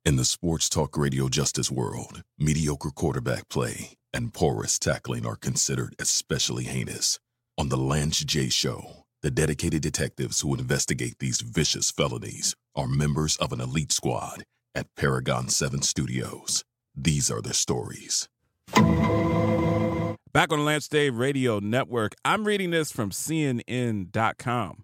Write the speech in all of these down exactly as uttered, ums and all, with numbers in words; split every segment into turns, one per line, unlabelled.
In the sports talk radio justice world, mediocre quarterback play and porous tackling are considered especially heinous. On the Lance J Show, the dedicated detectives who investigate these vicious felonies are members of an elite squad at Paragon seven Studios. These are their stories.
Back on the Lance J Radio Network, I'm reading this from C N N dot com.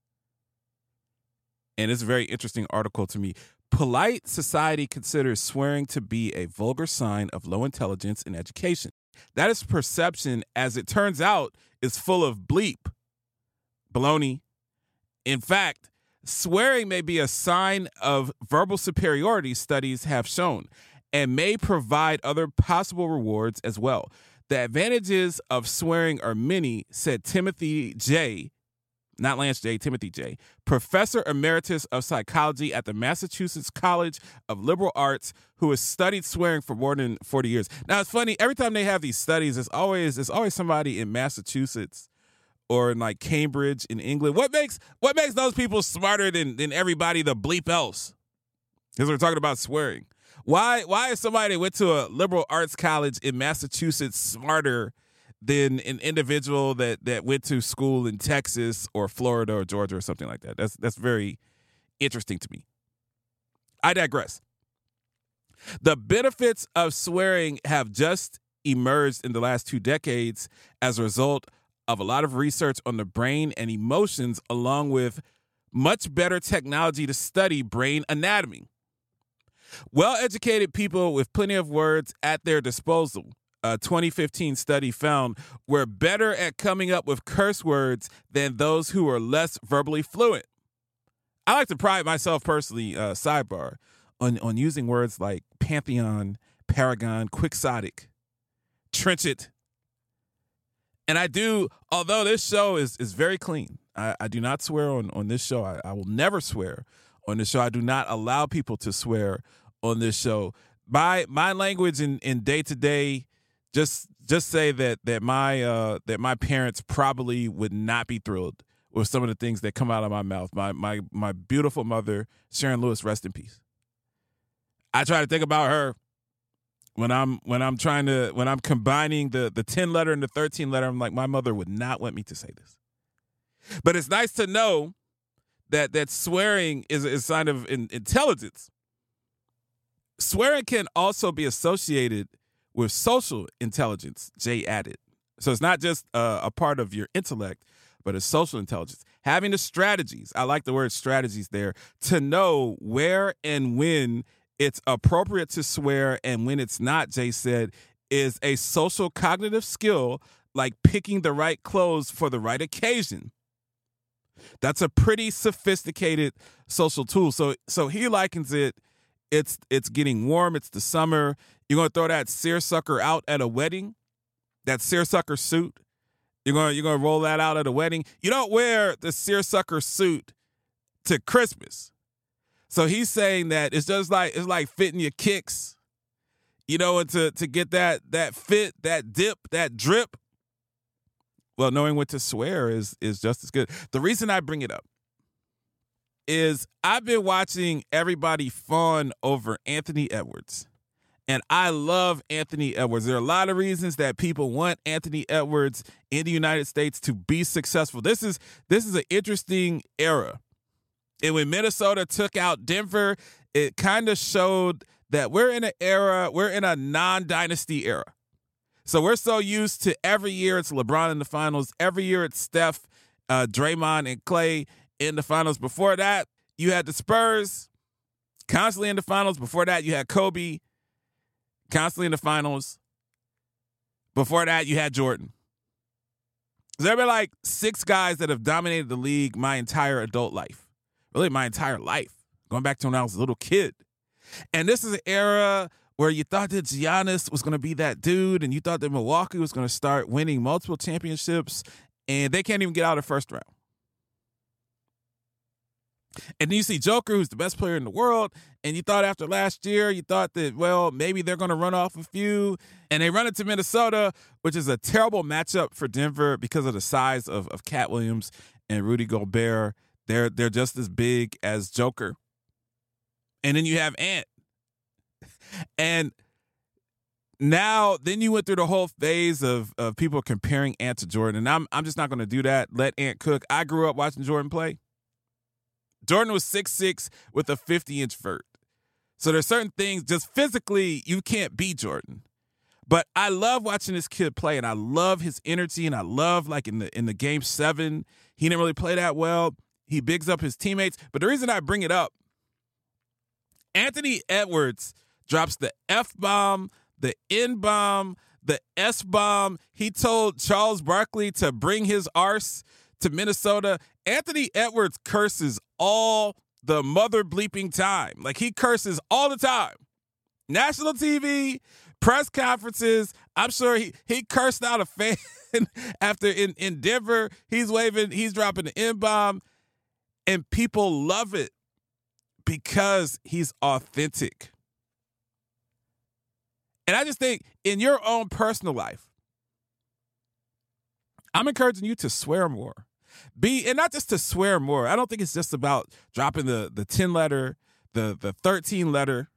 And it's a very interesting article to me. Polite society considers swearing to be a vulgar sign of low intelligence and education. That is perception, as it turns out, is full of bleep, baloney. In fact, swearing may be a sign of verbal superiority, studies have shown, and may provide other possible rewards as well. The advantages of swearing are many, said Timothy J., not Lance J., Timothy J., professor emeritus of psychology at the Massachusetts College of Liberal Arts, who has studied swearing for more than forty years. Now, it's funny, every time they have these studies, it's always it's always somebody in Massachusetts or in like Cambridge in England. What makes what makes those people smarter than, than everybody the bleep else? Because we're talking about swearing. Why why is somebody that went to a liberal arts college in Massachusetts smarter than an individual that, that went to school in Texas or Florida or Georgia or something like that? That's that's very interesting to me. I digress. The benefits of swearing have just emerged in the last two decades as a result of a lot of research on the brain and emotions, along with much better technology to study brain anatomy. Well-educated people with plenty of words at their disposal, a twenty fifteen study found, were better at coming up with curse words than those who are less verbally fluent. I like to pride myself personally, uh, sidebar, on, on using words like pantheon, paragon, quixotic, trenchant. And I do, although this show is, is very clean, I, I do not swear on, on this show. I, I will never swear on this show. I do not allow people to swear on this show. My my language in, in day-to-day, just just say that that my uh, that my parents probably would not be thrilled with some of the things that come out of my mouth. My my my beautiful mother, Sharon Lewis, rest in peace. I try to think about her when I'm when I'm trying to when I'm combining the the ten letter and the thirteen letter. I'm like, my mother would not want me to say this. But it's nice to know that that swearing is a sign of in, intelligence. Swearing can also be associated with social intelligence, Jay added. So it's not just uh, a part of your intellect, but it's social intelligence. Having the strategies, I like the word strategies there, to know where and when it's appropriate to swear and when it's not, Jay said, is a social cognitive skill like picking the right clothes for the right occasion. That's a pretty sophisticated social tool. So so he likens it, it's it's getting warm, it's the summer. You're going to throw that seersucker out at a wedding, that seersucker suit. You're going you're going to roll that out at a wedding. You don't wear the seersucker suit to Christmas. So he's saying that it's just like it's like fitting your kicks, you know, and to to get that that fit, that dip, that drip. Well, knowing what to swear is is just as good. The reason I bring it up is I've been watching everybody fawn over Anthony Edwards. And I love Anthony Edwards. There are a lot of reasons that people want Anthony Edwards in the United States to be successful. This is this is an interesting era. And when Minnesota took out Denver, it kind of showed that we're in an era, we're in a non-dynasty era. So we're so used to every year it's LeBron in the finals. Every year it's Steph, uh, Draymond, and Clay in the finals. Before that, you had the Spurs constantly in the finals. Before that, you had Kobe constantly in the finals. Before that, you had Jordan. There have been like six guys that have dominated the league my entire adult life. Really, my entire life. Going back to when I was a little kid. And this is an era where you thought that Giannis was going to be that dude, and you thought that Milwaukee was going to start winning multiple championships, and they can't even get out of the first round. And then you see Joker, who's the best player in the world, and you thought after last year, you thought that, well, maybe they're going to run off a few, and they run into Minnesota, which is a terrible matchup for Denver because of the size of, of Cat Williams and Rudy Gobert. They're, they're just as big as Joker. And then you have Ant. And now, then you went through the whole phase of, of people comparing Ant to Jordan, and I'm I'm just not going to do that. Let Ant cook. I grew up watching Jordan play. Jordan was six six with a fifty-inch vert. So there's certain things, just physically, you can't beat Jordan. But I love watching this kid play, and I love his energy, and I love, like, in the in the game seven, he didn't really play that well. He bigs up his teammates. But the reason I bring it up, Anthony Edwards drops the F-bomb, the N-bomb, the S-bomb. He told Charles Barkley to bring his arse to Minnesota. Anthony Edwards curses all the mother bleeping time. Like, he curses all the time. National T V, press conferences. I'm sure he, he cursed out a fan after in, in Denver. He's waving, he's dropping the N-bomb. And people love it because he's authentic. And I just think in your own personal life, I'm encouraging you to swear more. Be, and not just to swear more. I don't think it's just about dropping the the ten letter, the the thirteen letter.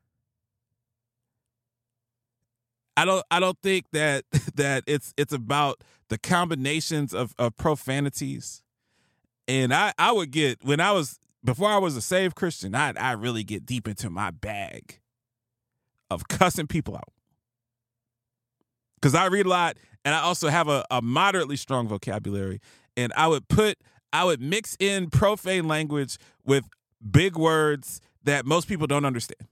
I don't I don't think that that it's it's about the combinations of, of profanities. And I, I would get, when I was, before I was a saved Christian, I I really get deep into my bag of cussing people out. Because I read a lot, and I also have a, a moderately strong vocabulary. And I would put, I would mix in profane language with big words that most people don't understand.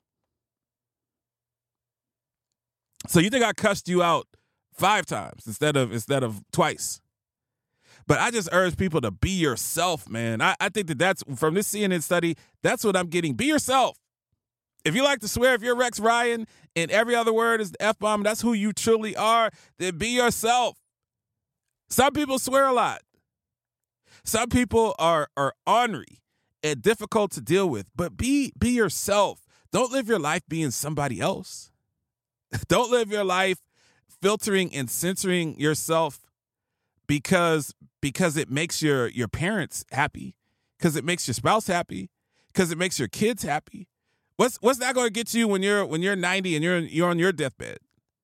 So you think I cussed you out five times instead of instead of twice? But I just urge people to be yourself, man. I, I think that that's, from this C N N study, that's what I'm getting. Be yourself. If you like to swear, if you're Rex Ryan and every other word is the F-bomb, that's who you truly are, then be yourself. Some people swear a lot. Some people are, are ornery and difficult to deal with, but be, be yourself. Don't live your life being somebody else. Don't live your life filtering and censoring yourself because, because it makes your, your parents happy, because it makes your spouse happy, because it makes your kids happy. What's what's that going to get you when you're when you're ninety and you're you're on your deathbed?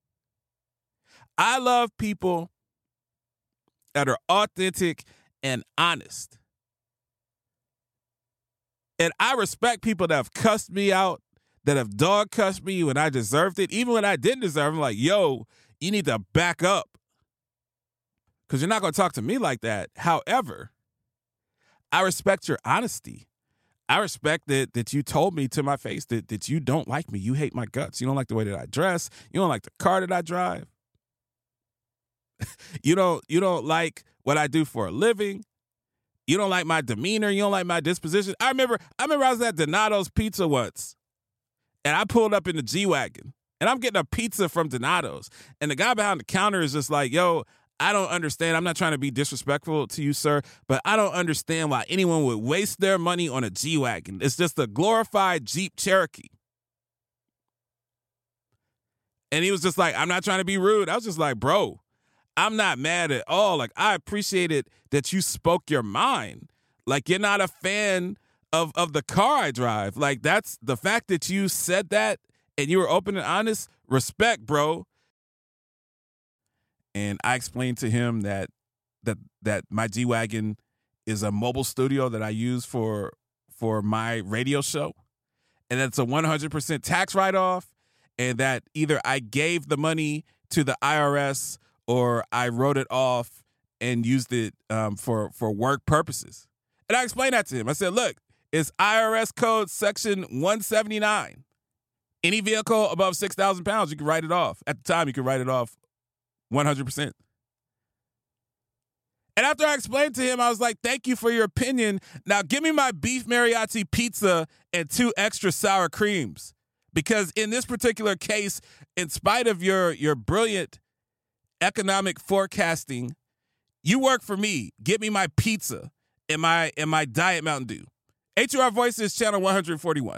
I love people that are authentic and honest. And I respect people that have cussed me out, that have dog cussed me when I deserved it. Even when I didn't deserve it, I'm like, yo, you need to back up. Because you're not going to talk to me like that. However, I respect your honesty. I respect that that you told me to my face that, that you don't like me. You hate my guts. You don't like the way that I dress. You don't like the car that I drive. you don't you don't like what I do for a living. You don't like my demeanor. You don't like my disposition. I remember I remember I was at Donato's Pizza once, and I pulled up in the G-Wagon, and I'm getting a pizza from Donato's, and the guy behind the counter is just like, yo, I don't understand. I'm not trying to be disrespectful to you, sir, but I don't understand why anyone would waste their money on a G-Wagon. It's just a glorified Jeep Cherokee. And he was just like, I'm not trying to be rude. I was just like, bro, I'm not mad at all. Like, I appreciated that you spoke your mind. Like, you're not a fan of, of the car I drive. Like, that's the fact that you said that and you were open and honest. Respect, bro. And I explained to him that that that my G-Wagon is a mobile studio that I use for for my radio show, and that's a one hundred percent tax write-off, and that either I gave the money to the I R S or I wrote it off and used it um, for, for work purposes. And I explained that to him. I said, look, it's I R S code section one seventy-nine. Any vehicle above six thousand pounds, you can write it off. At the time, you could write it off one hundred percent. And after I explained to him, I was like, thank you for your opinion. Now give me my beef mariachi pizza and two extra sour creams. Because in this particular case, in spite of your, your brilliant economic forecasting, you work for me. Get me my pizza and my, and my Diet Mountain Dew. H U R Voices, channel one forty-one.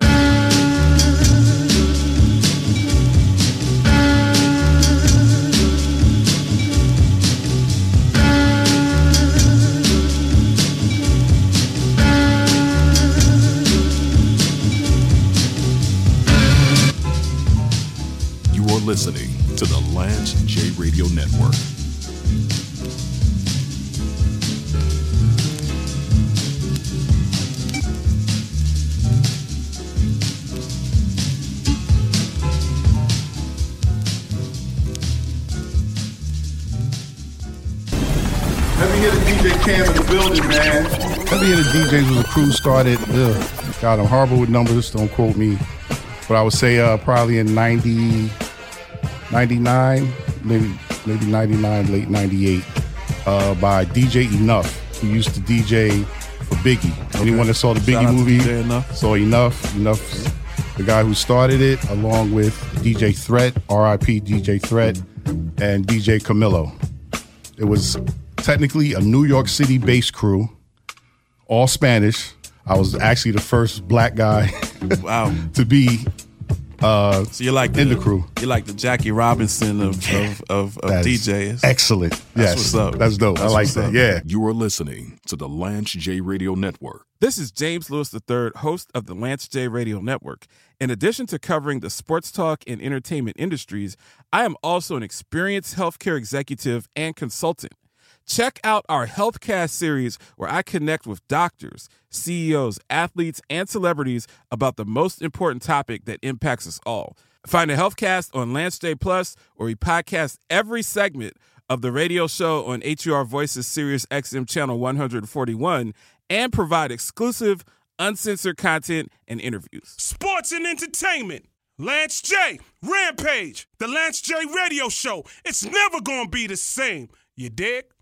listening to the Lance J Radio Network.
Let me hear the D J Cam in the building, man.
Let me hear the D Js when the crew started. Ugh. God, I'm horrible with numbers, don't quote me. But I would say uh, probably in ninety, ninety-nine, maybe maybe ninety-nine, late ninety-eight, uh, by D J Enough, who used to D J for Biggie. Okay. Anyone that saw the Biggie movie Enough. saw Enough. Enough, the guy who started it, along with D J Threat, R I P D J Threat, and D J Camilo. It was technically a New York City-based crew, all Spanish. I was actually the first black guy
wow.
to be uh,
so you're like
in
the,
the crew.
You're like the Jackie Robinson of of, of, of D Js.
Excellent.
That's
yes.
what's up.
That's dope.
That's
I like that.
up.
Yeah.
You are listening to the Lance J Radio Network.
This is James Lewis the third, host of the Lance J Radio Network. In addition to covering the sports talk and entertainment industries, I am also an experienced healthcare executive and consultant. Check out our HealthCast series where I connect with doctors, C E Os, athletes, and celebrities about the most important topic that impacts us all. Find the HealthCast on Lance J Plus, where we podcast every segment of the radio show on H U R Voices Sirius X M channel one forty-one and provide exclusive, uncensored content and interviews.
Sports and entertainment. Lance J, Rampage, the Lance J Radio Show. It's never gonna be the same. You dig?